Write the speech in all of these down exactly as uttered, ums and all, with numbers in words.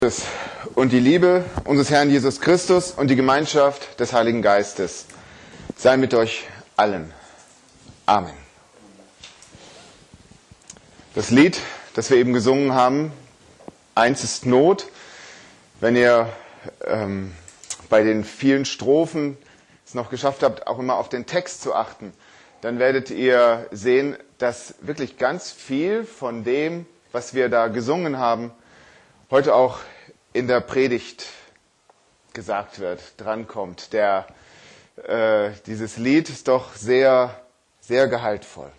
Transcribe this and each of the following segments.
Und die Liebe unseres Herrn Jesus Christus und die Gemeinschaft des Heiligen Geistes sei mit euch allen. Amen. Das Lied, das wir eben gesungen haben, Eins ist Not, wenn ihr ähm, bei den vielen Strophen es noch geschafft habt, auch immer auf den Text zu achten, dann werdet ihr sehen, dass wirklich ganz viel von dem, was wir da gesungen haben, heute auch in der Predigt gesagt wird, drankommt. Der, äh, dieses Lied ist doch sehr, sehr gehaltvoll.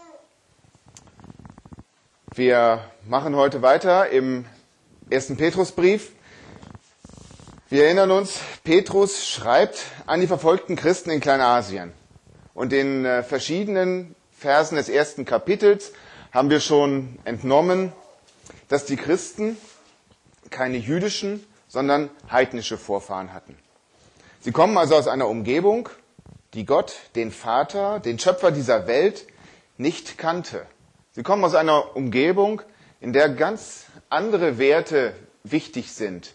Wir machen heute weiter im ersten Petrusbrief. Wir erinnern uns, Petrus schreibt an die verfolgten Christen in Kleinasien. Und in äh, verschiedenen Versen des ersten Kapitels haben wir schon entnommen, dass die Christen keine jüdischen, sondern heidnische Vorfahren hatten. Sie kommen also aus einer Umgebung, die Gott, den Vater, den Schöpfer dieser Welt, nicht kannte. Sie kommen aus einer Umgebung, in der ganz andere Werte wichtig sind.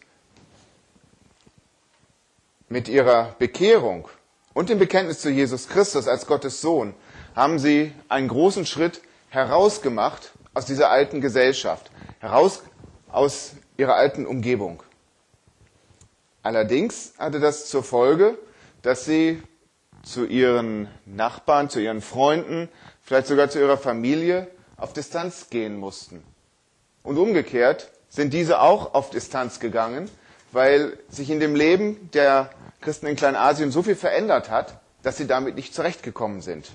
Mit ihrer Bekehrung und dem Bekenntnis zu Jesus Christus als Gottes Sohn haben sie einen großen Schritt herausgemacht aus dieser alten Gesellschaft, heraus aus ihrer alten Umgebung. Allerdings hatte das zur Folge, dass sie zu ihren Nachbarn, zu ihren Freunden, vielleicht sogar zu ihrer Familie auf Distanz gehen mussten. Und umgekehrt sind diese auch auf Distanz gegangen, weil sich in dem Leben der Christen in Kleinasien so viel verändert hat, dass sie damit nicht zurechtgekommen sind.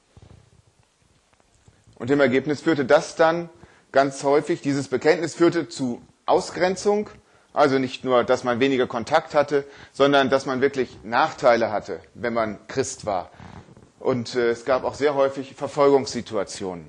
Und im Ergebnis führte das dann ganz häufig, dieses Bekenntnis führte zu Ausgrenzung, also nicht nur, dass man weniger Kontakt hatte, sondern dass man wirklich Nachteile hatte, wenn man Christ war. Und äh, es gab auch sehr häufig Verfolgungssituationen.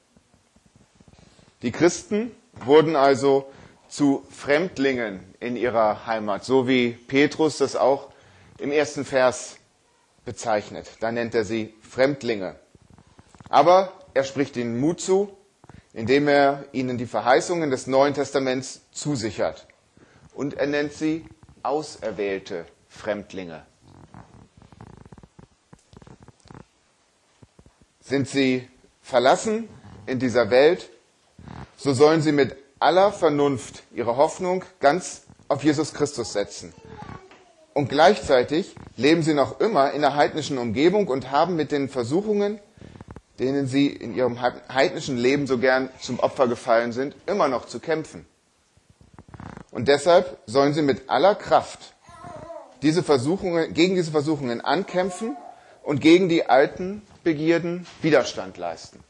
Die Christen wurden also zu Fremdlingen in ihrer Heimat, so wie Petrus das auch im ersten Vers bezeichnet. Da nennt er sie Fremdlinge. Aber er spricht ihnen Mut zu, indem er ihnen die Verheißungen des Neuen Testaments zusichert. Und er nennt sie auserwählte Fremdlinge. Sind sie verlassen in dieser Welt, so sollen sie mit aller Vernunft ihre Hoffnung ganz auf Jesus Christus setzen. Und gleichzeitig leben sie noch immer in einer heidnischen Umgebung und haben mit den Versuchungen, denen sie in ihrem heidnischen Leben so gern zum Opfer gefallen sind, immer noch zu kämpfen. Und deshalb sollen sie mit aller Kraft diese Versuchungen, gegen diese Versuchungen ankämpfen und gegen die alten Begierden Widerstand leisten.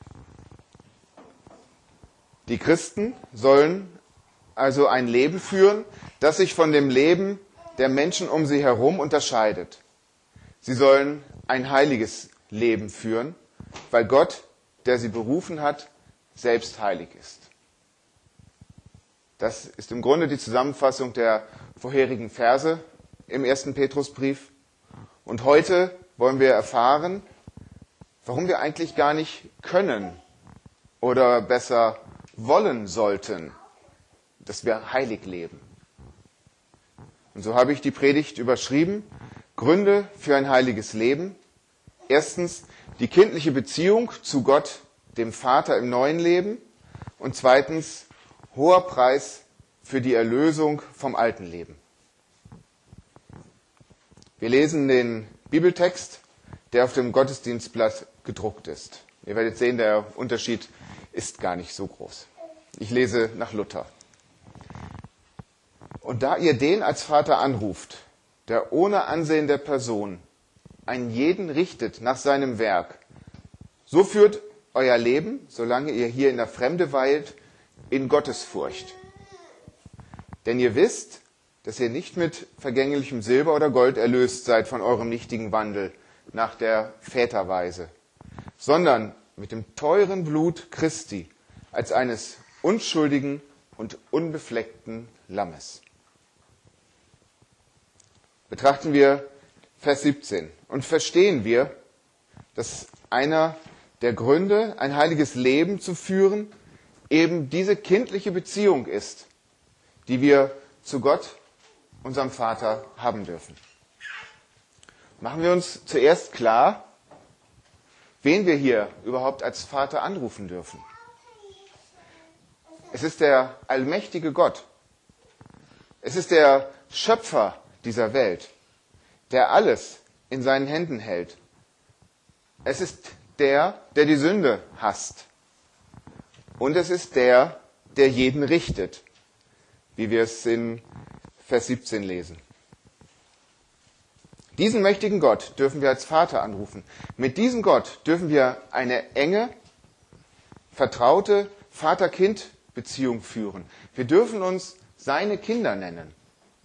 Die Christen sollen also ein Leben führen, das sich von dem Leben der Menschen um sie herum unterscheidet. Sie sollen ein heiliges Leben führen, weil Gott, der sie berufen hat, selbst heilig ist. Das ist im Grunde die Zusammenfassung der vorherigen Verse im ersten Petrusbrief. Und heute wollen wir erfahren, warum wir eigentlich gar nicht können oder besser wollen sollten, dass wir heilig leben. Und so habe ich die Predigt überschrieben: Gründe für ein heiliges Leben. Erstens die kindliche Beziehung zu Gott, dem Vater im neuen Leben. Und zweitens hoher Preis für die Erlösung vom alten Leben. Wir lesen den Bibeltext, der auf dem Gottesdienstblatt gedruckt ist. Ihr werdet sehen, der Unterschied ist gar nicht so groß. Ich lese nach Luther. Und da ihr den als Vater anruft, der ohne Ansehen der Person einen jeden richtet nach seinem Werk, so führt euer Leben, solange ihr hier in der Fremde weilt, in Gottesfurcht. Denn ihr wisst, dass ihr nicht mit vergänglichem Silber oder Gold erlöst seid von eurem nichtigen Wandel nach der Väterweise, sondern mit dem teuren Blut Christi als eines unschuldigen und unbefleckten Lammes. Betrachten wir Vers siebzehn und verstehen wir, dass einer der Gründe, ein heiliges Leben zu führen, eben diese kindliche Beziehung ist, die wir zu Gott, unserem Vater, haben dürfen. Machen wir uns zuerst klar, wen wir hier überhaupt als Vater anrufen dürfen. Es ist der allmächtige Gott. Es ist der Schöpfer dieser Welt, der alles in seinen Händen hält. Es ist der, der die Sünde hasst. Und es ist der, der jeden richtet, wie wir es in Vers siebzehn lesen. Diesen mächtigen Gott dürfen wir als Vater anrufen. Mit diesem Gott dürfen wir eine enge, vertraute Vater-Kind-Beziehung führen. Wir dürfen uns seine Kinder nennen.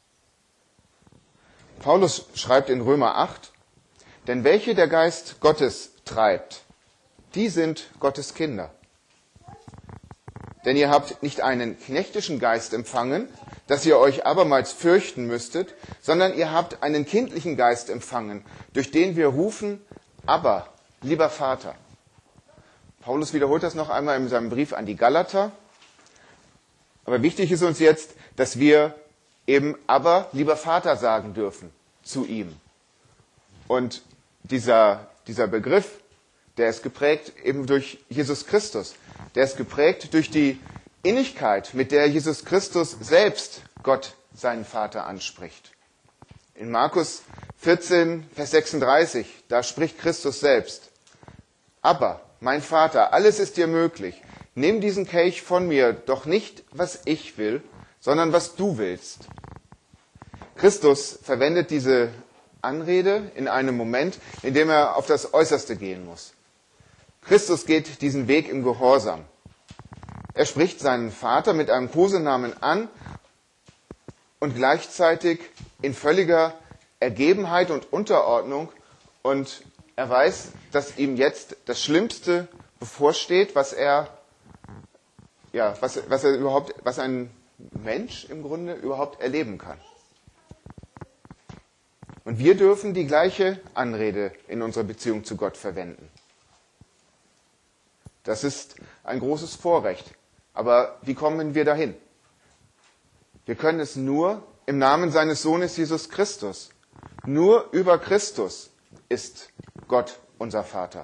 Paulus schreibt in Römer acht, denn welche der Geist Gottes treibt, die sind Gottes Kinder. Denn ihr habt nicht einen knechtischen Geist empfangen, dass ihr euch abermals fürchten müsstet, sondern ihr habt einen kindlichen Geist empfangen, durch den wir rufen, Abba, lieber Vater. Paulus wiederholt das noch einmal in seinem Brief an die Galater. Aber wichtig ist uns jetzt, dass wir eben Abba, lieber Vater sagen dürfen zu ihm. Und dieser, dieser Begriff, der ist geprägt eben durch Jesus Christus. Der ist geprägt durch die Innigkeit, mit der Jesus Christus selbst Gott, seinen Vater, anspricht. In Markus vierzehn, Vers sechsunddreißig, da spricht Christus selbst. Aber, mein Vater, alles ist dir möglich. Nimm diesen Kelch von mir, doch nicht, was ich will, sondern was du willst. Christus verwendet diese Anrede in einem Moment, in dem er auf das Äußerste gehen muss. Christus geht diesen Weg im Gehorsam. Er spricht seinen Vater mit einem Kosenamen an und gleichzeitig in völliger Ergebenheit und Unterordnung. Und er weiß, dass ihm jetzt das Schlimmste bevorsteht, was er, ja, was, was er überhaupt, was ein Mensch im Grunde überhaupt erleben kann. Und wir dürfen die gleiche Anrede in unserer Beziehung zu Gott verwenden. Das ist ein großes Vorrecht. Aber wie kommen wir dahin? Wir können es nur im Namen seines Sohnes Jesus Christus. Nur über Christus ist Gott unser Vater.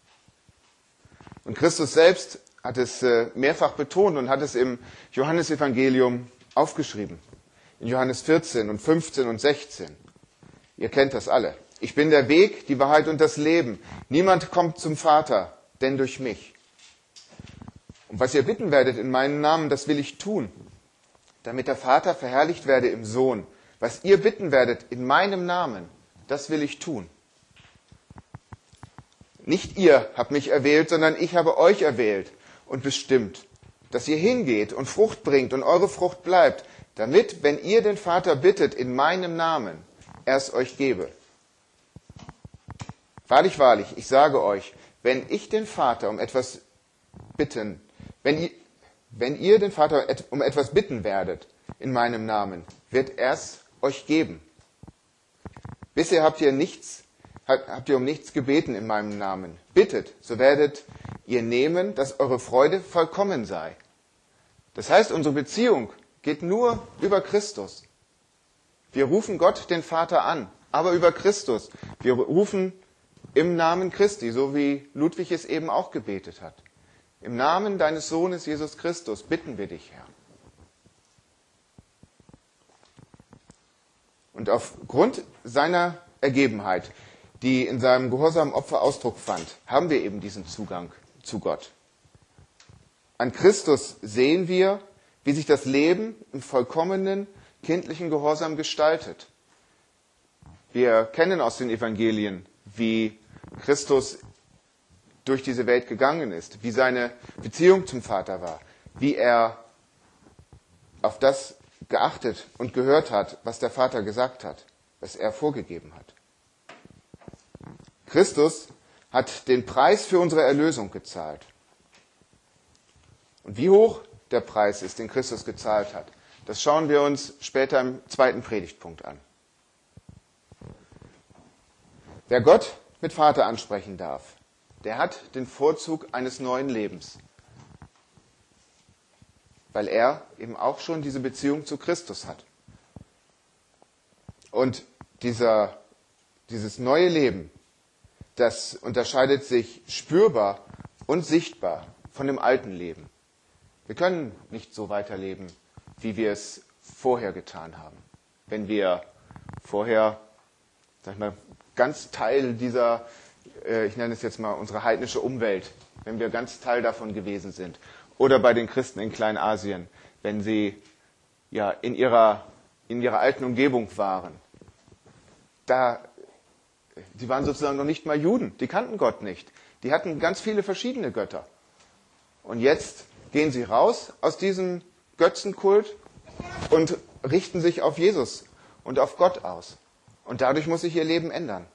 Und Christus selbst hat es mehrfach betont und hat es im Johannesevangelium aufgeschrieben. In Johannes vierzehn und fünfzehn und sechzehn. Ihr kennt das alle. Ich bin der Weg, die Wahrheit und das Leben. Niemand kommt zum Vater, denn durch mich. Und was ihr bitten werdet in meinem Namen, das will ich tun, damit der Vater verherrlicht werde im Sohn. Was ihr bitten werdet in meinem Namen, das will ich tun. Nicht ihr habt mich erwählt, sondern ich habe euch erwählt und bestimmt, dass ihr hingeht und Frucht bringt und eure Frucht bleibt, damit, wenn ihr den Vater bittet in meinem Namen, er es euch gebe. Wahrlich, wahrlich, ich sage euch, wenn ich den Vater um etwas bitten, wenn ihr, wenn ihr den Vater um etwas bitten werdet in meinem Namen, wird er es euch geben. Bisher habt ihr nichts, habt ihr um nichts gebeten in meinem Namen. Bittet, so werdet ihr nehmen, dass eure Freude vollkommen sei. Das heißt, unsere Beziehung geht nur über Christus. Wir rufen Gott, den Vater, an, aber über Christus. Wir rufen im Namen Christi, so wie Ludwig es eben auch gebetet hat. Im Namen deines Sohnes Jesus Christus bitten wir dich, Herr. Und aufgrund seiner Ergebenheit, die in seinem gehorsamen Opfer Ausdruck fand, haben wir eben diesen Zugang zu Gott. An Christus sehen wir, wie sich das Leben im vollkommenen kindlichen Gehorsam gestaltet. Wir kennen aus den Evangelien, wie Christus durch diese Welt gegangen ist, wie seine Beziehung zum Vater war, wie er auf das geachtet und gehört hat, was der Vater gesagt hat, was er vorgegeben hat. Christus hat den Preis für unsere Erlösung gezahlt. Und wie hoch der Preis ist, den Christus gezahlt hat, das schauen wir uns später im zweiten Predigtpunkt an. Wer Gott mit Vater ansprechen darf, der hat den Vorzug eines neuen Lebens. weil er eben auch schon diese Beziehung zu Christus hat. Und dieser, dieses neue Leben, das unterscheidet sich spürbar und sichtbar von dem alten Leben. Wir können nicht so weiterleben, wie wir es vorher getan haben. Wenn wir vorher, sag ich mal, ganz Teil dieser, äh, ich nenne es jetzt mal unsere heidnische Umwelt, wenn wir ganz Teil davon gewesen sind. Oder bei den Christen in Kleinasien, wenn sie ja in ihrer, in ihrer alten Umgebung waren. Da, die waren sozusagen noch nicht mal Juden, die kannten Gott nicht. Die hatten ganz viele verschiedene Götter. Und jetzt gehen sie raus aus diesem Götzenkult und richten sich auf Jesus und auf Gott aus. Und dadurch muss sich ihr Leben ändern.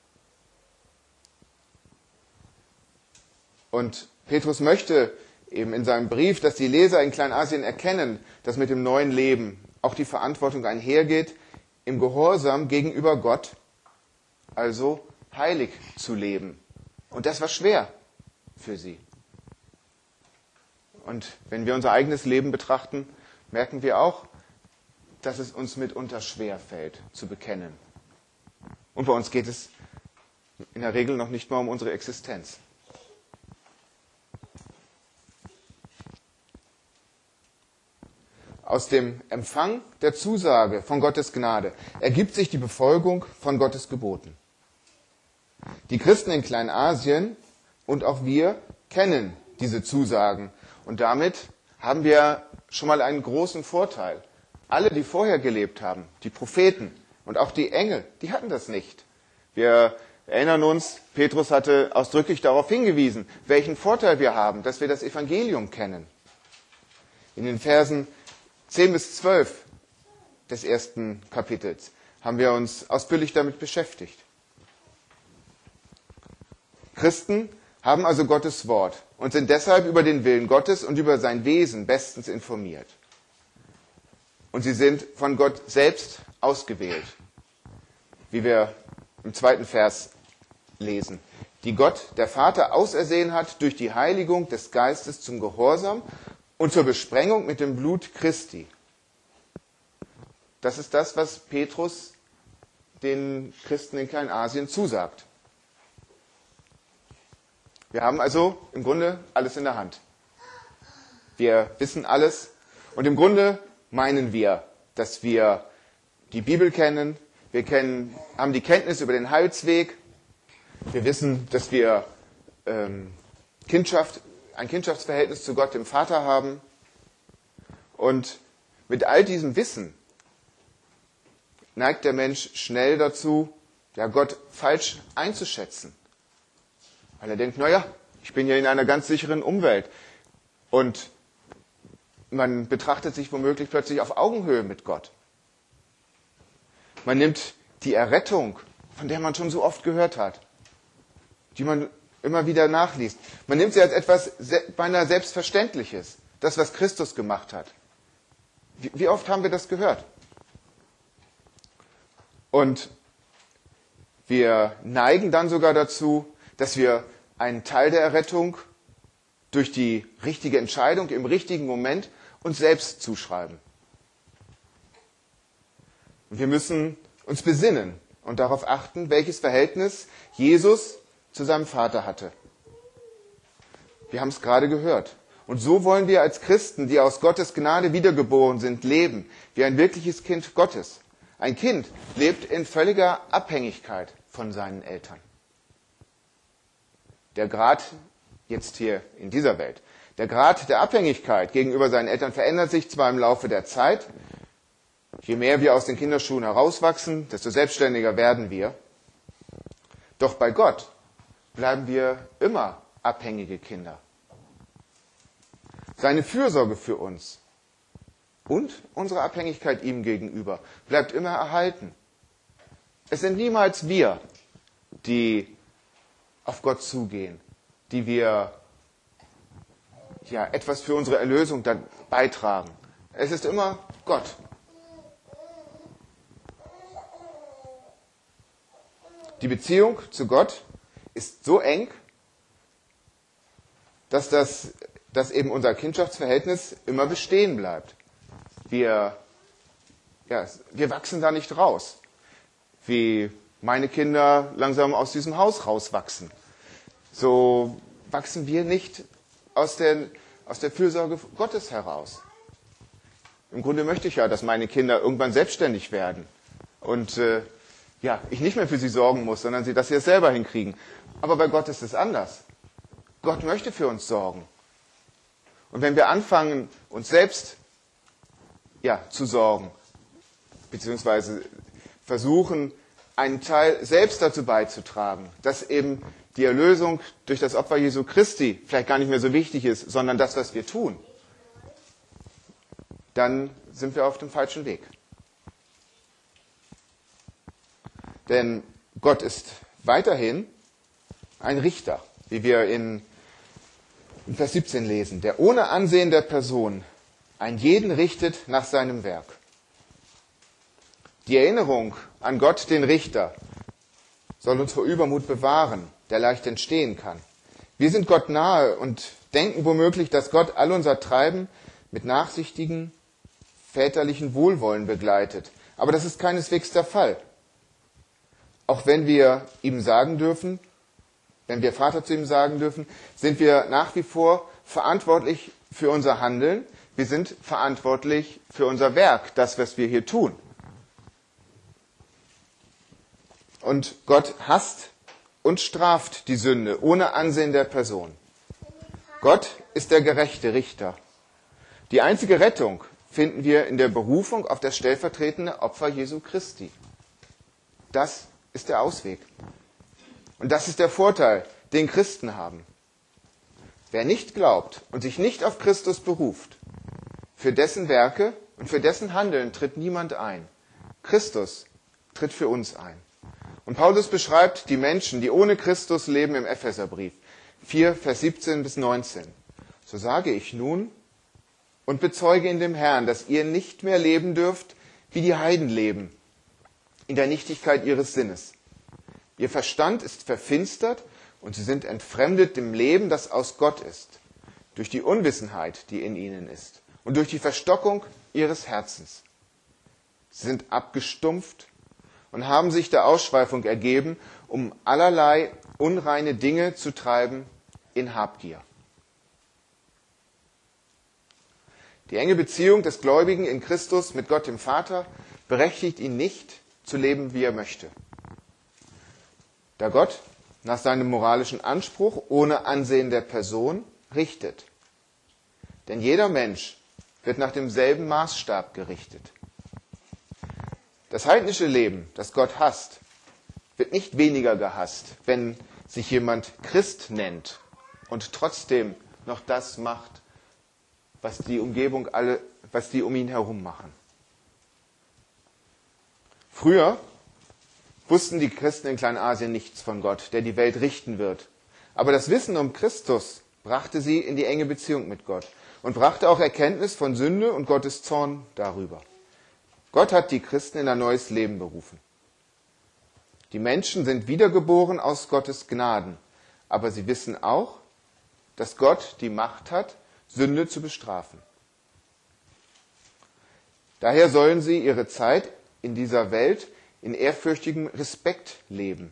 Und Petrus möchte eben in seinem Brief, dass die Leser in Kleinasien erkennen, dass mit dem neuen Leben auch die Verantwortung einhergeht, im Gehorsam gegenüber Gott, also heilig zu leben. Und das war schwer für sie. Und wenn wir unser eigenes Leben betrachten, merken wir auch, dass es uns mitunter schwer fällt, zu bekennen. Und bei uns geht es in der Regel noch nicht mal um unsere Existenz. Aus dem Empfang der Zusage von Gottes Gnade ergibt sich die Befolgung von Gottes Geboten. Die Christen in Kleinasien und auch wir kennen diese Zusagen. Und damit haben wir schon mal einen großen Vorteil. Alle, die vorher gelebt haben, die Propheten und auch die Engel, die hatten das nicht. Wir erinnern uns, Petrus hatte ausdrücklich darauf hingewiesen, welchen Vorteil wir haben, dass wir das Evangelium kennen. In den Versen zehn bis zwölf des ersten Kapitels haben wir uns ausführlich damit beschäftigt. Christen haben also Gottes Wort und sind deshalb über den Willen Gottes und über sein Wesen bestens informiert. Und sie sind von Gott selbst ausgewählt, wie wir im zweiten Vers lesen, die Gott, der Vater, ausersehen hat durch die Heiligung des Geistes zum Gehorsam und zur Besprengung mit dem Blut Christi. Das ist das, was Petrus den Christen in Kleinasien zusagt. Wir haben also im Grunde alles in der Hand. Wir wissen alles und im Grunde meinen wir, dass wir die Bibel kennen, wir kennen, haben die Kenntnis über den Heilsweg, wir wissen, dass wir ähm, Kindschaft, ein Kindschaftsverhältnis zu Gott, dem Vater, haben. Und mit all diesem Wissen neigt der Mensch schnell dazu, ja, Gott falsch einzuschätzen. Weil er denkt, naja, ich bin ja in einer ganz sicheren Umwelt. Und man betrachtet sich womöglich plötzlich auf Augenhöhe mit Gott. Man nimmt die Errettung, von der man schon so oft gehört hat, die man immer wieder nachliest. Man nimmt sie als etwas beinahe Selbstverständliches, das, was Christus gemacht hat. Wie oft haben wir das gehört? Und wir neigen dann sogar dazu, dass wir einen Teil der Errettung durch die richtige Entscheidung im richtigen Moment uns selbst zuschreiben. Und wir müssen uns besinnen und darauf achten, welches Verhältnis Jesus zu seinem Vater hatte. Wir haben es gerade gehört. Und so wollen wir als Christen, die aus Gottes Gnade wiedergeboren sind, leben, wie ein wirkliches Kind Gottes. Ein Kind lebt in völliger Abhängigkeit von seinen Eltern. Der Grad, jetzt hier in dieser Welt, der Grad der Abhängigkeit gegenüber seinen Eltern verändert sich zwar im Laufe der Zeit. Je mehr wir aus den Kinderschuhen herauswachsen, desto selbstständiger werden wir. Doch bei Gott bleiben wir immer abhängige Kinder. Seine Fürsorge für uns und unsere Abhängigkeit ihm gegenüber bleibt immer erhalten. Es sind niemals wir, die auf Gott zugehen, die wir ja, etwas für unsere Erlösung dann beitragen. Es ist immer Gott. Die Beziehung zu Gott ist so eng, dass das dass eben unser Kindschaftsverhältnis immer bestehen bleibt. Wir, ja, wir wachsen da nicht raus, wie meine Kinder langsam aus diesem Haus rauswachsen. So wachsen wir nicht aus der, aus der Fürsorge Gottes heraus. Im Grunde möchte ich ja, dass meine Kinder irgendwann selbstständig werden und äh, ja, ich nicht mehr für sie sorgen muss, sondern sie, dass sie es selber hinkriegen. Aber bei Gott ist es anders. Gott möchte für uns sorgen. Und wenn wir anfangen, uns selbst ja, zu sorgen, beziehungsweise versuchen, einen Teil selbst dazu beizutragen, dass eben die Erlösung durch das Opfer Jesu Christi vielleicht gar nicht mehr so wichtig ist, sondern das, was wir tun, dann sind wir auf dem falschen Weg. Denn Gott ist weiterhin ein Richter, wie wir in, in Vers siebzehn lesen, der ohne Ansehen der Person einen jeden richtet nach seinem Werk. Die Erinnerung an Gott, den Richter, soll uns vor Übermut bewahren, der leicht entstehen kann. Wir sind Gott nahe und denken womöglich, dass Gott all unser Treiben mit nachsichtigen, väterlichen Wohlwollen begleitet. Aber das ist keineswegs der Fall. Auch wenn wir ihm sagen dürfen, wenn wir Vater zu ihm sagen dürfen, sind wir nach wie vor verantwortlich für unser Handeln. Wir sind verantwortlich für unser Werk, das, was wir hier tun. Und Gott hasst und straft die Sünde ohne Ansehen der Person. Gott ist der gerechte Richter. Die einzige Rettung finden wir in der Berufung auf das stellvertretende Opfer Jesu Christi. Das ist der Ausweg. Und das ist der Vorteil, den Christen haben. Wer nicht glaubt und sich nicht auf Christus beruft, für dessen Werke und für dessen Handeln tritt niemand ein. Christus tritt für uns ein. Und Paulus beschreibt die Menschen, die ohne Christus leben, im Epheserbrief vier, Vers siebzehn bis neunzehn. So sage ich nun und bezeuge in dem Herrn, dass ihr nicht mehr leben dürft, wie die Heiden leben, in der Nichtigkeit ihres Sinnes. Ihr Verstand ist verfinstert und sie sind entfremdet dem Leben, das aus Gott ist, durch die Unwissenheit, die in ihnen ist, und durch die Verstockung ihres Herzens. Sie sind abgestumpft und haben sich der Ausschweifung ergeben, um allerlei unreine Dinge zu treiben in Habgier. Die enge Beziehung des Gläubigen in Christus mit Gott dem Vater berechtigt ihn nicht, zu leben, wie er möchte. Da Gott nach seinem moralischen Anspruch ohne Ansehen der Person richtet. Denn jeder Mensch wird nach demselben Maßstab gerichtet. Das heidnische Leben, das Gott hasst, wird nicht weniger gehasst, wenn sich jemand Christ nennt und trotzdem noch das macht, was die Umgebung alle, was die um ihn herum machen. Früher wussten die Christen in Kleinasien nichts von Gott, der die Welt richten wird. Aber das Wissen um Christus brachte sie in die enge Beziehung mit Gott und brachte auch Erkenntnis von Sünde und Gottes Zorn darüber. Gott hat die Christen in ein neues Leben berufen. Die Menschen sind wiedergeboren aus Gottes Gnaden, aber sie wissen auch, dass Gott die Macht hat, Sünde zu bestrafen. Daher sollen sie ihre Zeit in dieser Welt in ehrfürchtigem Respekt leben.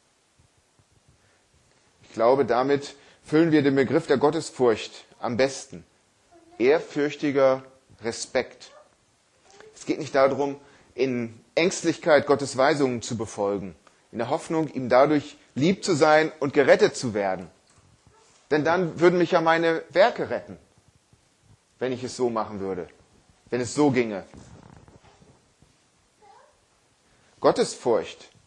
Ich glaube, damit füllen wir den Begriff der Gottesfurcht am besten. Ehrfürchtiger Respekt. Es geht nicht darum, in Ängstlichkeit Gottes Weisungen zu befolgen, in der Hoffnung, ihm dadurch lieb zu sein und gerettet zu werden. Denn dann würden mich ja meine Werke retten, wenn ich es so machen würde, wenn es so ginge. Gottesfurcht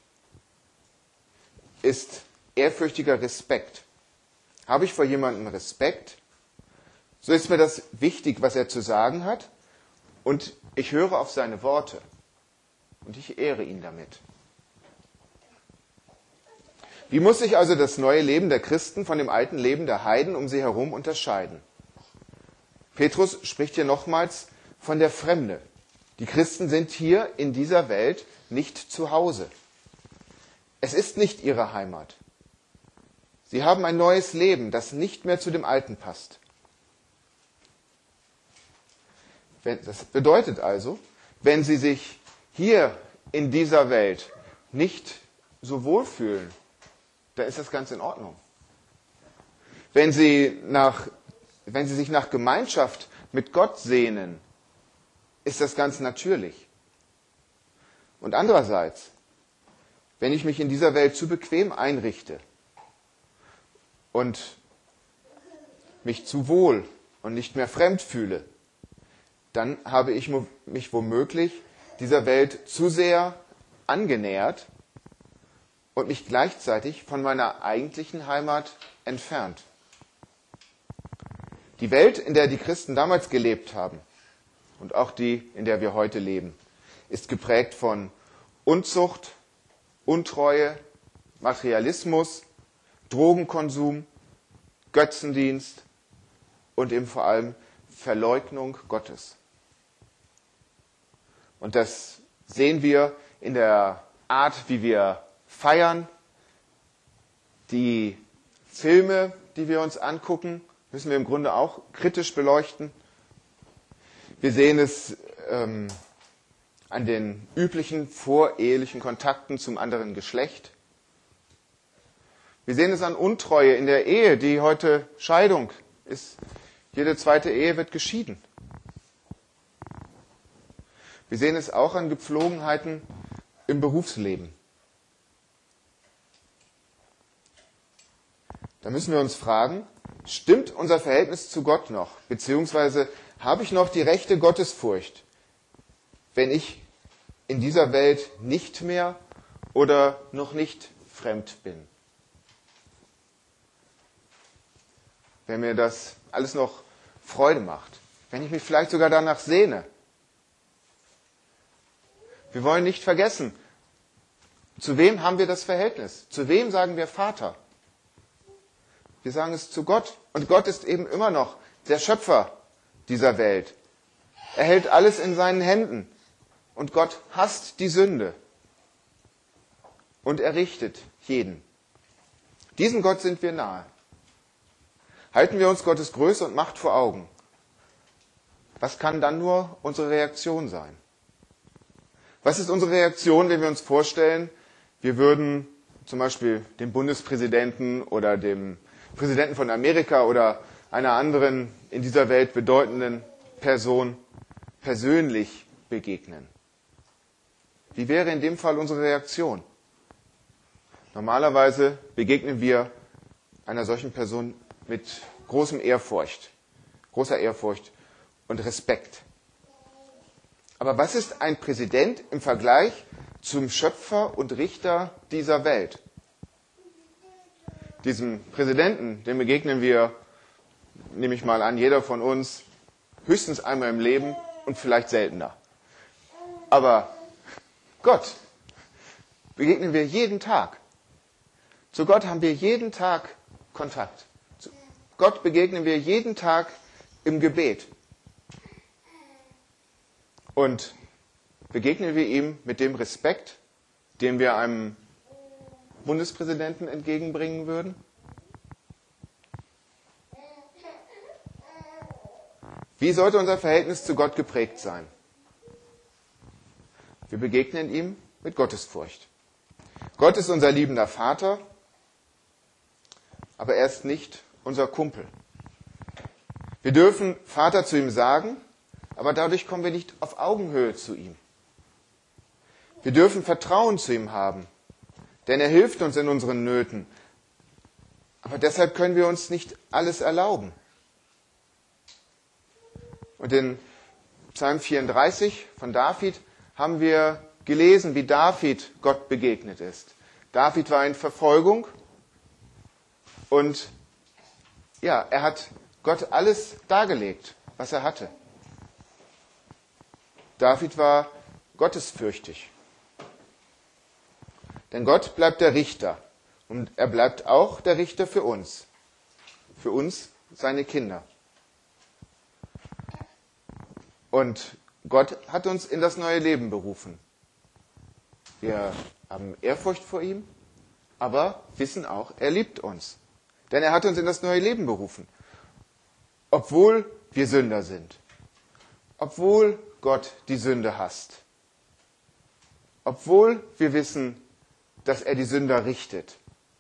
ist ehrfürchtiger Respekt. Habe ich vor jemandem Respekt, so ist mir das wichtig, was er zu sagen hat, und ich höre auf seine Worte und ich ehre ihn damit. Wie muss sich also das neue Leben der Christen von dem alten Leben der Heiden um sie herum unterscheiden? Petrus spricht hier nochmals von der Fremde. Die Christen sind hier in dieser Welt nicht zu Hause. Es ist nicht ihre Heimat. Sie haben ein neues Leben, das nicht mehr zu dem alten passt. Das bedeutet also, wenn Sie sich hier in dieser Welt nicht so wohlfühlen, da ist das ganz in Ordnung. Wenn Sie, nach, wenn Sie sich nach Gemeinschaft mit Gott sehnen, ist das ganz natürlich. Und andererseits, wenn ich mich in dieser Welt zu bequem einrichte und mich zu wohl und nicht mehr fremd fühle, dann habe ich mich womöglich dieser Welt zu sehr angenähert und mich gleichzeitig von meiner eigentlichen Heimat entfernt. Die Welt, in der die Christen damals gelebt haben und auch die, in der wir heute leben, ist geprägt von Unzucht, Untreue, Materialismus, Drogenkonsum, Götzendienst und eben vor allem Verleugnung Gottes. Und das sehen wir in der Art, wie wir feiern. Die Filme, die wir uns angucken, müssen wir im Grunde auch kritisch beleuchten. Wir sehen es ähm, an den üblichen vorehelichen Kontakten zum anderen Geschlecht. Wir sehen es an Untreue in der Ehe, die heute Scheidung ist. Jede zweite Ehe wird geschieden. Wir sehen es auch an Gepflogenheiten im Berufsleben. Da müssen wir uns fragen, stimmt unser Verhältnis zu Gott noch? Beziehungsweise habe ich noch die rechte Gottesfurcht, wenn ich in dieser Welt nicht mehr oder noch nicht fremd bin? Wenn mir das alles noch Freude macht, wenn ich mich vielleicht sogar danach sehne. Wir wollen nicht vergessen, zu wem haben wir das Verhältnis? Zu wem sagen wir Vater? Wir sagen es zu Gott. Und Gott ist eben immer noch der Schöpfer dieser Welt. Er hält alles in seinen Händen. Und Gott hasst die Sünde. Und er richtet jeden. Diesem Gott sind wir nahe. Halten wir uns Gottes Größe und Macht vor Augen. Was kann dann nur unsere Reaktion sein? Was ist unsere Reaktion, wenn wir uns vorstellen, wir würden zum Beispiel dem Bundespräsidenten oder dem Präsidenten von Amerika oder einer anderen in dieser Welt bedeutenden Person persönlich begegnen? Wie wäre in dem Fall unsere Reaktion? Normalerweise begegnen wir einer solchen Person mit großem Ehrfurcht, großer Ehrfurcht und Respekt. Aber was ist ein Präsident im Vergleich zum Schöpfer und Richter dieser Welt? Diesem Präsidenten, dem begegnen wir, nehme ich mal an, jeder von uns höchstens einmal im Leben und vielleicht seltener. Aber Gott begegnen wir jeden Tag. Zu Gott haben wir jeden Tag Kontakt. Zu Gott begegnen wir jeden Tag im Gebet. Und begegnen wir ihm mit dem Respekt, den wir einem Bundespräsidenten entgegenbringen würden? Wie sollte unser Verhältnis zu Gott geprägt sein? Wir begegnen ihm mit Gottesfurcht. Gott ist unser liebender Vater, aber er ist nicht unser Kumpel. Wir dürfen Vater zu ihm sagen, aber dadurch kommen wir nicht auf Augenhöhe zu ihm. Wir dürfen Vertrauen zu ihm haben, denn er hilft uns in unseren Nöten. Aber deshalb können wir uns nicht alles erlauben. Und in Psalm vierunddreißig von David haben wir gelesen, wie David Gott begegnet ist. David war in Verfolgung und ja, er hat Gott alles dargelegt, was er hatte. David war gottesfürchtig. Denn Gott bleibt der Richter und er bleibt auch der Richter für uns, für uns, seine Kinder. Und Gott hat uns in das neue Leben berufen. Wir haben Ehrfurcht vor ihm, aber wissen auch, er liebt uns. Denn er hat uns in das neue Leben berufen. Obwohl wir Sünder sind. obwohl Gott die Sünde hasst. Obwohl wir wissen, dass er die Sünder richtet.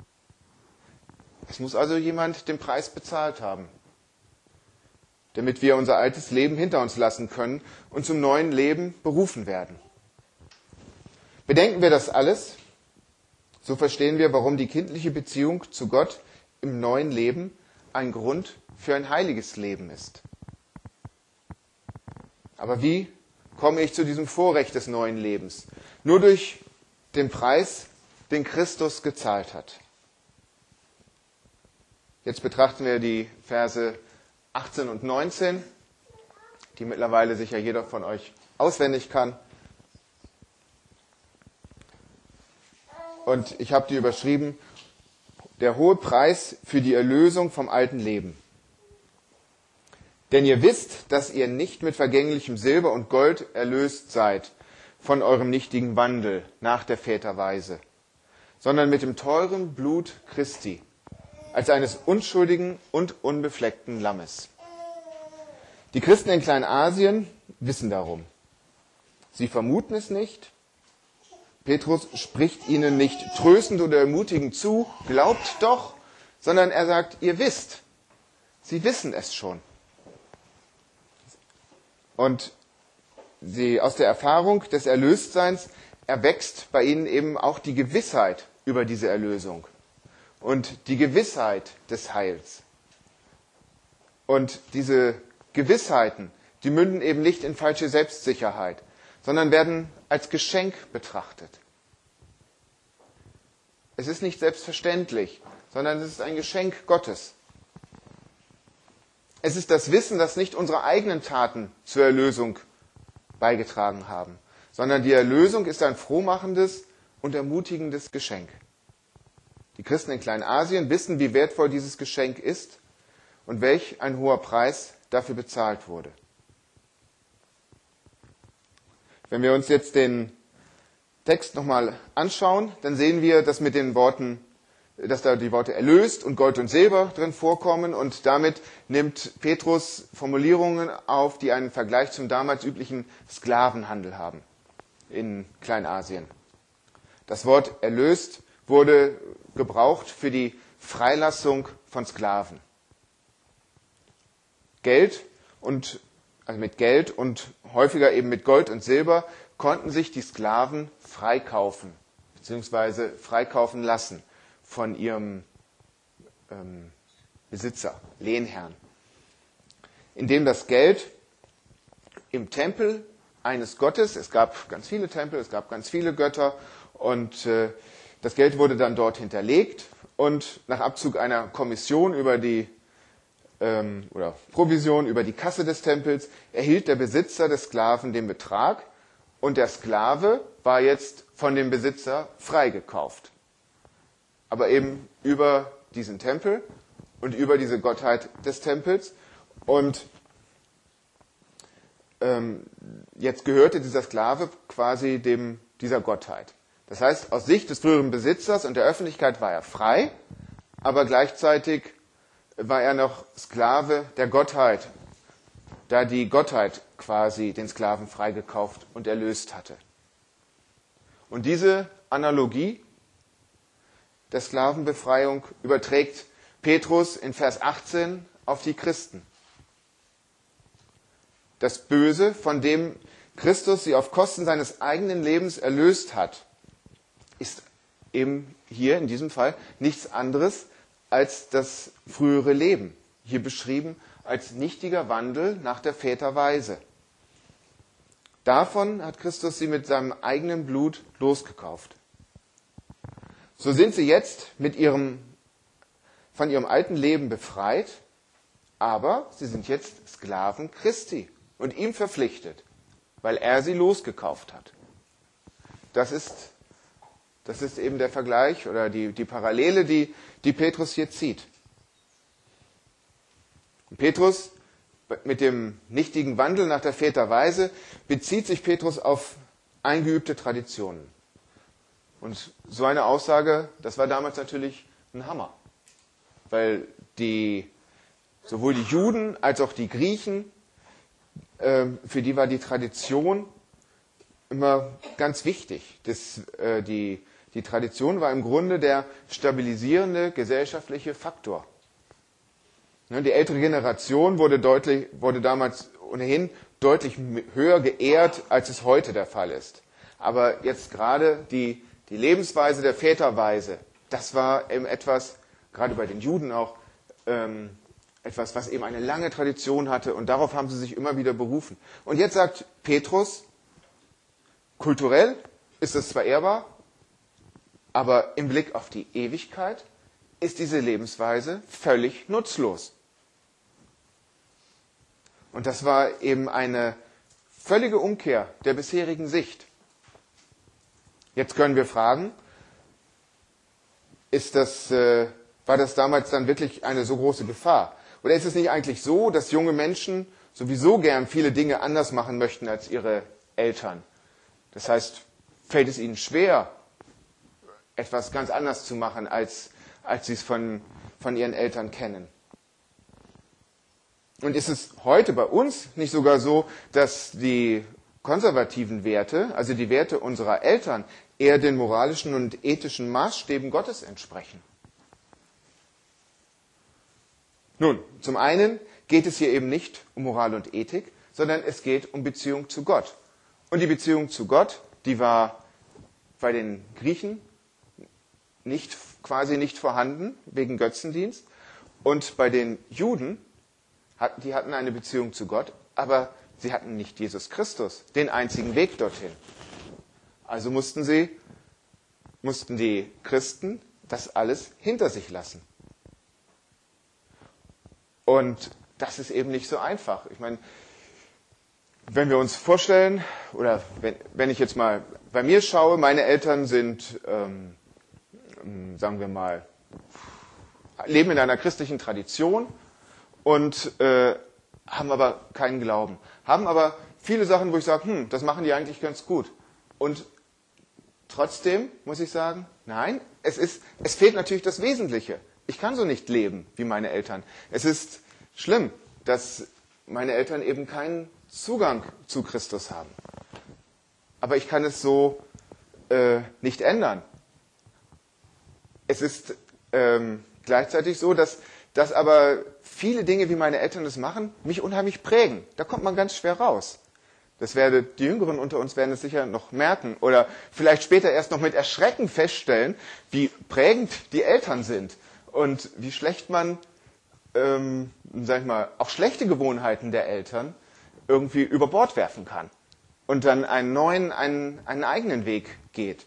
Es muss also jemand den Preis bezahlt haben, damit wir unser altes Leben hinter uns lassen können und zum neuen Leben berufen werden. Bedenken wir das alles, so verstehen wir, warum die kindliche Beziehung zu Gott im neuen Leben ein Grund für ein heiliges Leben ist. Aber wie komme ich zu diesem Vorrecht des neuen Lebens? Nur durch den Preis, den Christus gezahlt hat. Jetzt betrachten wir die Verse achtzehn und neunzehn, die mittlerweile sicher jeder von euch auswendig kann. Und ich habe die überschrieben, der hohe Preis für die Erlösung vom alten Leben. Denn ihr wisst, dass ihr nicht mit vergänglichem Silber und Gold erlöst seid von eurem nichtigen Wandel nach der Väterweise, sondern mit dem teuren Blut Christi, als eines unschuldigen und unbefleckten Lammes. Die Christen in Kleinasien wissen darum. Sie vermuten es nicht. Petrus spricht ihnen nicht tröstend oder ermutigend zu, glaubt doch, sondern er sagt, ihr wisst. Sie wissen es schon. Und sie, aus der Erfahrung des Erlöstseins erwächst bei ihnen eben auch die Gewissheit über diese Erlösung und die Gewissheit des Heils. Und diese Gewissheiten, die münden eben nicht in falsche Selbstsicherheit, sondern werden als Geschenk betrachtet. Es ist nicht selbstverständlich, sondern es ist ein Geschenk Gottes. Es ist das Wissen, dass nicht unsere eigenen Taten zur Erlösung beigetragen haben, sondern die Erlösung ist ein frohmachendes und ermutigendes Geschenk. Die Christen in Kleinasien wissen, wie wertvoll dieses Geschenk ist und welch ein hoher Preis dafür bezahlt wurde. Wenn wir uns jetzt den Text nochmal anschauen, dann sehen wir, dass mit den Worten, dass da die Worte erlöst und Gold und Silber drin vorkommen und damit nimmt Petrus Formulierungen auf, die einen Vergleich zum damals üblichen Sklavenhandel haben in Kleinasien. Das Wort erlöst wurde gebraucht für die Freilassung von Sklaven. Geld und also mit Geld und häufiger eben mit Gold und Silber konnten sich die Sklaven freikaufen bzw. freikaufen lassen von ihrem ähm, Besitzer, Lehnherrn, indem das Geld im Tempel eines Gottes, es gab ganz viele Tempel, es gab ganz viele Götter und äh, das Geld wurde dann dort hinterlegt und nach Abzug einer Kommission über die ähm, oder Provision über die Kasse des Tempels erhielt der Besitzer des Sklaven den Betrag und der Sklave war jetzt von dem Besitzer freigekauft. Aber eben über diesen Tempel und über diese Gottheit des Tempels. Und ähm, jetzt gehörte dieser Sklave quasi dem, dieser Gottheit. Das heißt, aus Sicht des früheren Besitzers und der Öffentlichkeit war er frei, aber gleichzeitig war er noch Sklave der Gottheit, da die Gottheit quasi den Sklaven freigekauft und erlöst hatte. Und diese Analogie der Sklavenbefreiung überträgt Petrus in Vers achtzehn auf die Christen. Das Böse, von dem Christus sie auf Kosten seines eigenen Lebens erlöst hat, ist eben hier in diesem Fall nichts anderes als das frühere Leben, hier beschrieben als nichtiger Wandel nach der Väterweise. Davon hat Christus sie mit seinem eigenen Blut losgekauft. So sind sie jetzt mit ihrem, von ihrem alten Leben befreit, aber sie sind jetzt Sklaven Christi und ihm verpflichtet, weil er sie losgekauft hat. Das ist, das ist eben der Vergleich oder die, die Parallele, die, die Petrus hier zieht. Und Petrus, mit dem nichtigen Wandel nach der Väterweise, bezieht sich Petrus auf eingeübte Traditionen. Und so eine Aussage, das war damals natürlich ein Hammer. Weil die, sowohl die Juden als auch die Griechen für die war die Tradition immer ganz wichtig. Das, äh, die, die Tradition war im Grunde der stabilisierende gesellschaftliche Faktor. Ne, die ältere Generation wurde, deutlich, wurde damals ohnehin deutlich höher geehrt, als es heute der Fall ist. Aber jetzt gerade die, die Lebensweise der Väterweise, das war eben etwas, gerade bei den Juden auch, ähm, etwas, was eben eine lange Tradition hatte, und darauf haben sie sich immer wieder berufen. Und jetzt sagt Petrus, kulturell ist es zwar ehrbar, aber im Blick auf die Ewigkeit ist diese Lebensweise völlig nutzlos. Und das war eben eine völlige Umkehr der bisherigen Sicht. Jetzt können wir fragen, ist das, äh, war das damals dann wirklich eine so große Gefahr? Oder ist es nicht eigentlich so, dass junge Menschen sowieso gern viele Dinge anders machen möchten als ihre Eltern? Das heißt, fällt es ihnen schwer, etwas ganz anders zu machen, als, als sie es von, von ihren Eltern kennen? Und ist es heute bei uns nicht sogar so, dass die konservativen Werte, also die Werte unserer Eltern, eher den moralischen und ethischen Maßstäben Gottes entsprechen? Nun, zum einen geht es hier eben nicht um Moral und Ethik, sondern es geht um Beziehung zu Gott. Und die Beziehung zu Gott, die war bei den Griechen nicht, quasi nicht vorhanden, wegen Götzendienst. Und bei den Juden, die hatten eine Beziehung zu Gott, aber sie hatten nicht Jesus Christus, den einzigen Weg dorthin. Also mussten sie, mussten die Christen das alles hinter sich lassen. Und das ist eben nicht so einfach. Ich meine, wenn wir uns vorstellen, oder wenn, wenn ich jetzt mal bei mir schaue, meine Eltern sind, ähm, sagen wir mal, leben in einer christlichen Tradition und äh, haben aber keinen Glauben. Haben aber viele Sachen, wo ich sage, hm, das machen die eigentlich ganz gut. Und trotzdem muss ich sagen, nein, es, ist, es fehlt natürlich das Wesentliche. Ich kann so nicht leben wie meine Eltern. Es ist schlimm, dass meine Eltern eben keinen Zugang zu Christus haben. Aber ich kann es so äh, nicht ändern. Es ist ähm, gleichzeitig so, dass, dass aber viele Dinge, wie meine Eltern das machen, mich unheimlich prägen. Da kommt man ganz schwer raus. Das werde, die Jüngeren unter uns werden es sicher noch merken oder vielleicht später erst noch mit Erschrecken feststellen, wie prägend die Eltern sind und wie schlecht man, ähm, sag ich mal, auch schlechte Gewohnheiten der Eltern irgendwie über Bord werfen kann und dann einen neuen, einen, einen eigenen Weg geht.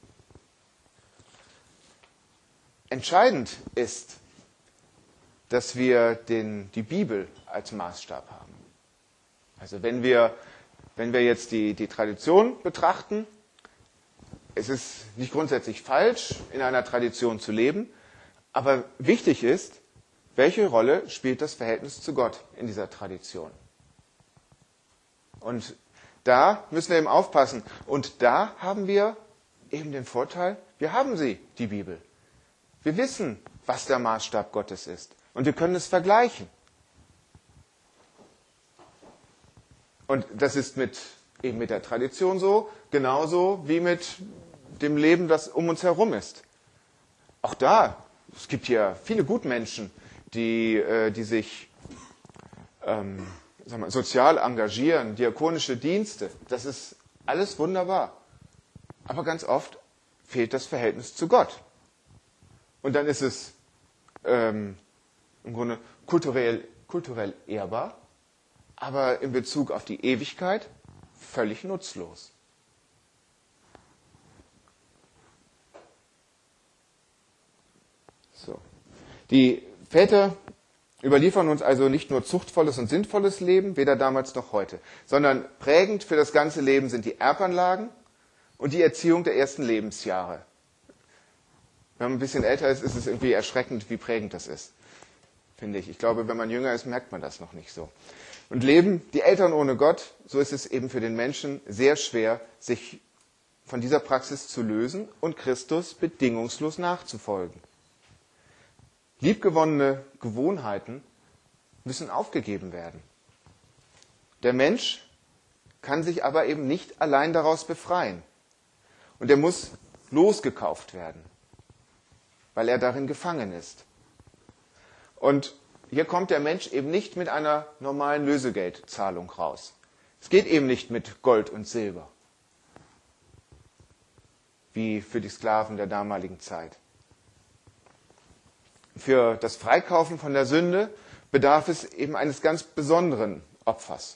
Entscheidend ist, dass wir den, die Bibel als Maßstab haben. Also wenn wir, wenn wir jetzt die, die Tradition betrachten, es ist nicht grundsätzlich falsch, in einer Tradition zu leben, aber wichtig ist, welche Rolle spielt das Verhältnis zu Gott in dieser Tradition? Und da müssen wir eben aufpassen. Und da haben wir eben den Vorteil, wir haben sie, die Bibel. Wir wissen, was der Maßstab Gottes ist. Und wir können es vergleichen. Und das ist mit, eben mit der Tradition so, genauso wie mit dem Leben, das um uns herum ist. Auch da, es gibt hier viele Gutmenschen, die, äh, die sich ähm, sag mal, sozial engagieren, diakonische Dienste. Das ist alles wunderbar. Aber ganz oft fehlt das Verhältnis zu Gott. Und dann ist es ähm, im Grunde kulturell, kulturell ehrbar, aber in Bezug auf die Ewigkeit völlig nutzlos. So. Die Väter überliefern uns also nicht nur zuchtvolles und sinnvolles Leben, weder damals noch heute, sondern prägend für das ganze Leben sind die Erbanlagen und die Erziehung der ersten Lebensjahre. Wenn man ein bisschen älter ist, ist es irgendwie erschreckend, wie prägend das ist, finde ich. Ich glaube, wenn man jünger ist, merkt man das noch nicht so. Und leben die Eltern ohne Gott, so ist es eben für den Menschen sehr schwer, sich von dieser Praxis zu lösen und Christus bedingungslos nachzufolgen. Liebgewonnene Gewohnheiten müssen aufgegeben werden. Der Mensch kann sich aber eben nicht allein daraus befreien. Und er muss losgekauft werden, weil er darin gefangen ist. Und hier kommt der Mensch eben nicht mit einer normalen Lösegeldzahlung raus. Es geht eben nicht mit Gold und Silber, wie für die Sklaven der damaligen Zeit. Für das Freikaufen von der Sünde bedarf es eben eines ganz besonderen Opfers.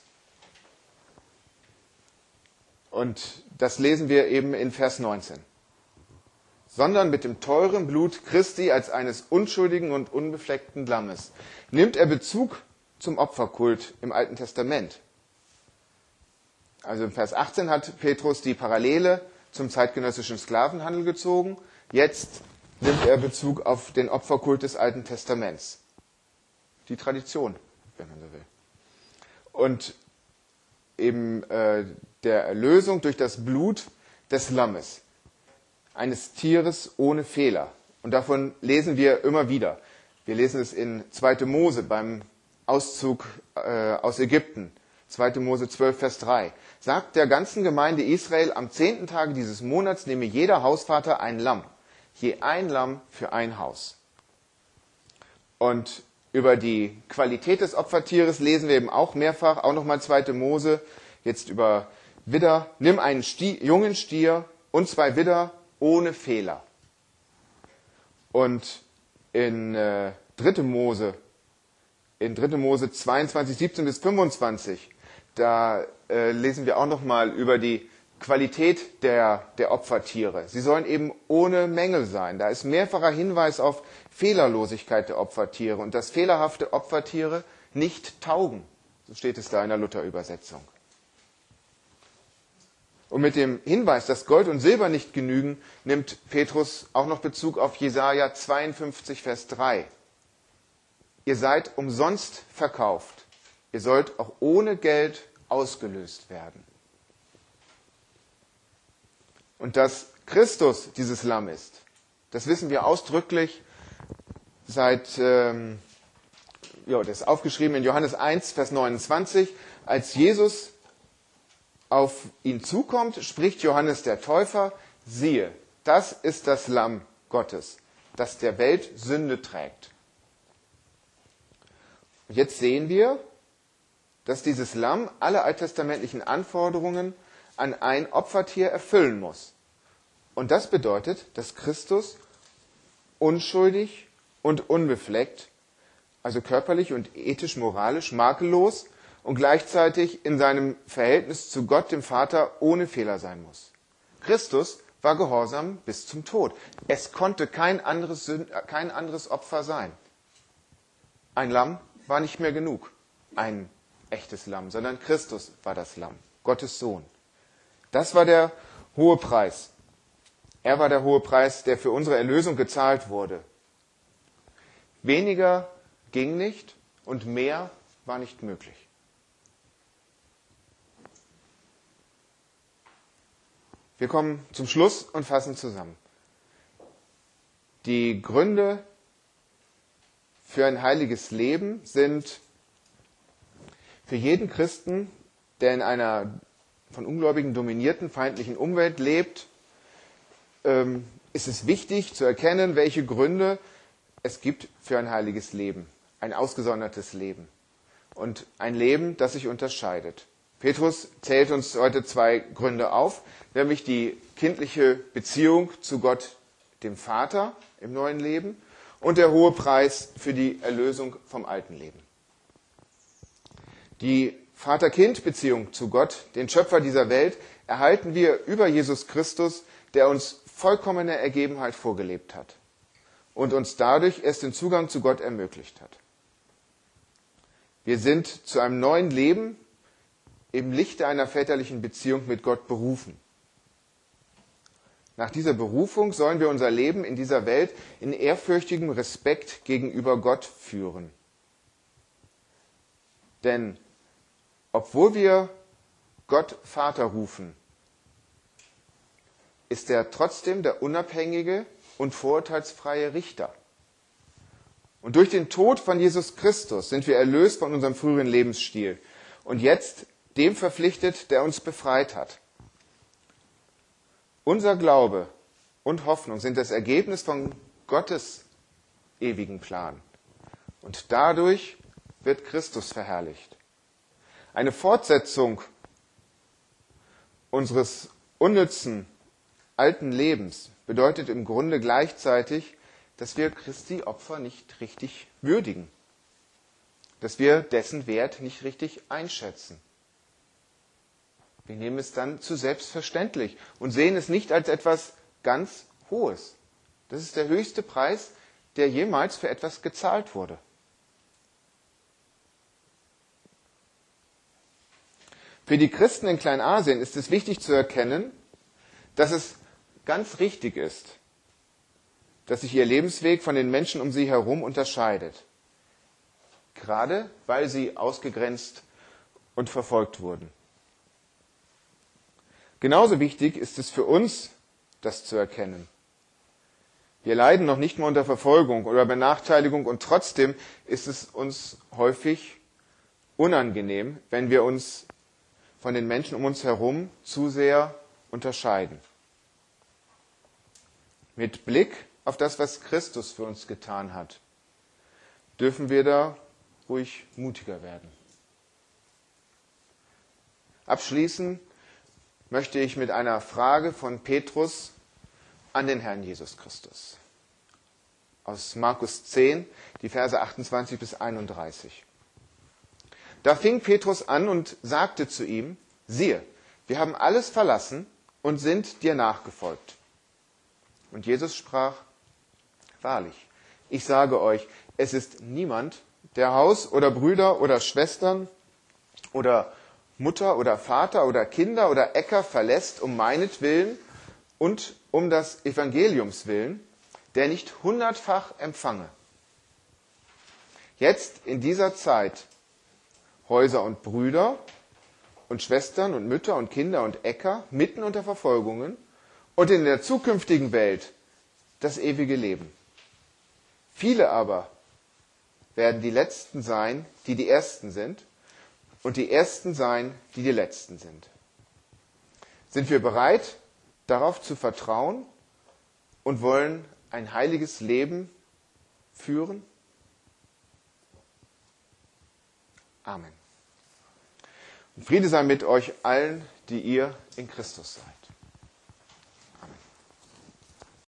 Und das lesen wir eben in Vers neunzehn. Sondern mit dem teuren Blut Christi als eines unschuldigen und unbefleckten Lammes nimmt er Bezug zum Opferkult im Alten Testament. Also im Vers achtzehn hat Petrus die Parallele zum zeitgenössischen Sklavenhandel gezogen. Jetzt nimmt er Bezug auf den Opferkult des Alten Testaments. Die Tradition, wenn man so will. Und eben äh, der Erlösung durch das Blut des Lammes, eines Tieres ohne Fehler. Und davon lesen wir immer wieder. Wir lesen es in zweiter Mose beim Auszug äh, aus Ägypten. zweiter Mose zwölf, Vers drei. Sagt der ganzen Gemeinde Israel, am zehnten Tage dieses Monats nehme jeder Hausvater ein Lamm. Je ein Lamm für ein Haus. Und über die Qualität des Opfertieres lesen wir eben auch mehrfach, auch nochmal zweiter Mose, jetzt über Widder. Nimm einen Stier, jungen Stier und zwei Widder ohne Fehler. Und in äh, dritter Mose, in dritter Mose zweiundzwanzig, siebzehn bis fünfundzwanzig, da äh, lesen wir auch nochmal über die Qualität der, der Opfertiere. Sie sollen eben ohne Mängel sein. Da ist mehrfacher Hinweis auf Fehlerlosigkeit der Opfertiere und dass fehlerhafte Opfertiere nicht taugen. So steht es da in der Luther-Übersetzung. Und mit dem Hinweis, dass Gold und Silber nicht genügen, nimmt Petrus auch noch Bezug auf Jesaja zweiundfünfzig, Vers drei. Ihr seid umsonst verkauft. Ihr sollt auch ohne Geld ausgelöst werden. Und dass Christus dieses Lamm ist, das wissen wir ausdrücklich seit, ähm, ja, das ist aufgeschrieben in Johannes eins, Vers neunundzwanzig. Als Jesus auf ihn zukommt, spricht Johannes der Täufer, siehe, das ist das Lamm Gottes, das der Welt Sünde trägt. Und jetzt sehen wir, dass dieses Lamm alle alttestamentlichen Anforderungen an ein Opfertier erfüllen muss. Und das bedeutet, dass Christus unschuldig und unbefleckt, also körperlich und ethisch-moralisch makellos und gleichzeitig in seinem Verhältnis zu Gott, dem Vater, ohne Fehler sein muss. Christus war gehorsam bis zum Tod. Es konnte kein anderes, kein anderes Opfer sein. Ein Lamm war nicht mehr genug, ein echtes Lamm, sondern Christus war das Lamm, Gottes Sohn. Das war der hohe Preis. Er war der hohe Preis, der für unsere Erlösung gezahlt wurde. Weniger ging nicht und mehr war nicht möglich. Wir kommen zum Schluss und fassen zusammen. Die Gründe für ein heiliges Leben sind für jeden Christen, der in einer von Ungläubigen dominierten feindlichen Umwelt lebt, ähm, ist es wichtig zu erkennen, welche Gründe es gibt für ein heiliges Leben, ein ausgesondertes Leben und ein Leben, das sich unterscheidet. Petrus zählt uns heute zwei Gründe auf, nämlich die kindliche Beziehung zu Gott, dem Vater im neuen Leben und der hohe Preis für die Erlösung vom alten Leben. Die Vater-Kind-Beziehung zu Gott, den Schöpfer dieser Welt, erhalten wir über Jesus Christus, der uns vollkommene Ergebenheit vorgelebt hat und uns dadurch erst den Zugang zu Gott ermöglicht hat. Wir sind zu einem neuen Leben im Lichte einer väterlichen Beziehung mit Gott berufen. Nach dieser Berufung sollen wir unser Leben in dieser Welt in ehrfürchtigem Respekt gegenüber Gott führen. Denn obwohl wir Gott Vater rufen, ist er trotzdem der unabhängige und vorurteilsfreie Richter. Und durch den Tod von Jesus Christus sind wir erlöst von unserem früheren Lebensstil. Und jetzt dem verpflichtet, der uns befreit hat. Unser Glaube und Hoffnung sind das Ergebnis von Gottes ewigen Plan. Und dadurch wird Christus verherrlicht. Eine Fortsetzung unseres unnützen alten Lebens bedeutet im Grunde gleichzeitig, dass wir Christi Opfer nicht richtig würdigen, dass wir dessen Wert nicht richtig einschätzen. Wir nehmen es dann zu selbstverständlich und sehen es nicht als etwas ganz Hohes. Das ist der höchste Preis, der jemals für etwas gezahlt wurde. Für die Christen in Kleinasien ist es wichtig zu erkennen, dass es ganz richtig ist, dass sich ihr Lebensweg von den Menschen um sie herum unterscheidet. Gerade weil sie ausgegrenzt und verfolgt wurden. Genauso wichtig ist es für uns, das zu erkennen. Wir leiden noch nicht mal unter Verfolgung oder Benachteiligung und trotzdem ist es uns häufig unangenehm, wenn wir uns von den Menschen um uns herum zu sehr unterscheiden. Mit Blick auf das, was Christus für uns getan hat, dürfen wir da ruhig mutiger werden. Abschließen möchte ich mit einer Frage von Petrus an den Herrn Jesus Christus. Aus Markus zehn, die Verse achtundzwanzig bis einunddreißig. Da fing Petrus an und sagte zu ihm, siehe, wir haben alles verlassen und sind dir nachgefolgt. Und Jesus sprach, wahrlich, ich sage euch, es ist niemand, der Haus oder Brüder oder Schwestern oder Mutter oder Vater oder Kinder oder Äcker verlässt um meinetwillen und um des Evangeliums willen, der nicht hundertfach empfange. Jetzt in dieser Zeit Häuser und Brüder und Schwestern und Mütter und Kinder und Äcker mitten unter Verfolgungen und in der zukünftigen Welt das ewige Leben. Viele aber werden die Letzten sein, die die Ersten sind, und die Ersten sein, die die Letzten sind. Sind wir bereit, darauf zu vertrauen und wollen ein heiliges Leben führen? Amen. Und Friede sei mit euch allen, die ihr in Christus seid.